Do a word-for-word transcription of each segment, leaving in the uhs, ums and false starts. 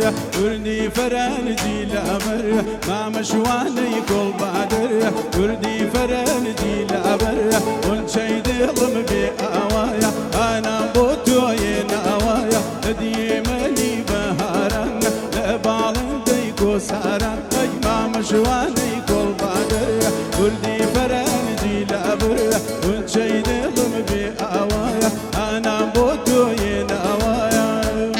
وردي فرنجي لابر ما مشواني كل بادر وردي فرنجي لابر ونشي دلم بأوايا أنا بوتوي نوايا ديمني بهارن لبالن ديكو سارن أي ما مشواني كل بادر وردي فرنجي لابر ونشي دلم بأوايا أنا بوتوي نوايا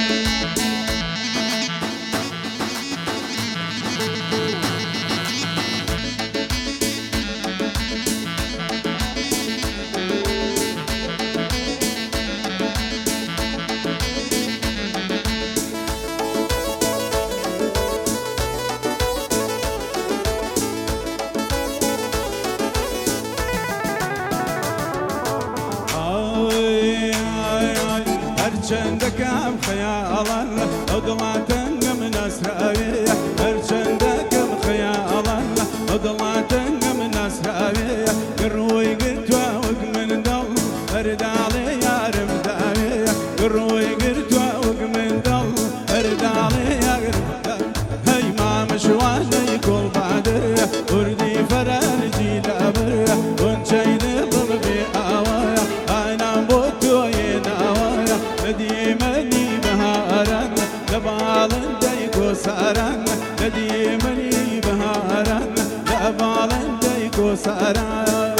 هرچندك ام خيالا اضلعتن من اسرائيل هرچندك ام خيالا اضلعتن من اسرائيل قروي قلت وق من دل ارد علي يا رمداوي قروي قلت وق من دل ارد علي يا رمداوي هي ما مشواني كل بادر وردي فرنجي لابر ونشي نظم بأوايا انا بوتوي نوايا ديمني بهارن لبالن ديكو سارن ديمني بهارن لبالن ديكو سارن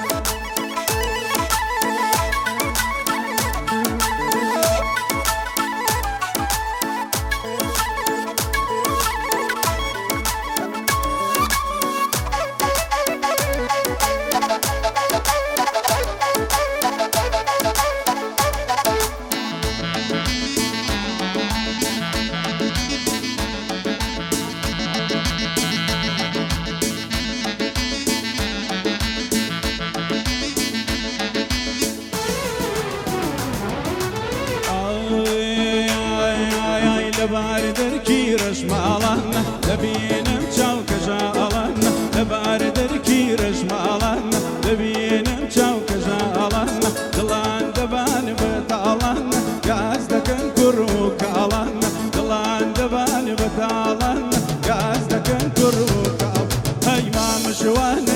لباردر كيرش مالان لبينم چاو كجالان لباردر كيرش مالان لبينم چاو كجالان دلان دبان بتالان غاز دكن كروك الان دلان دبان بتالان غاز دكن كروك هاي ما مشوان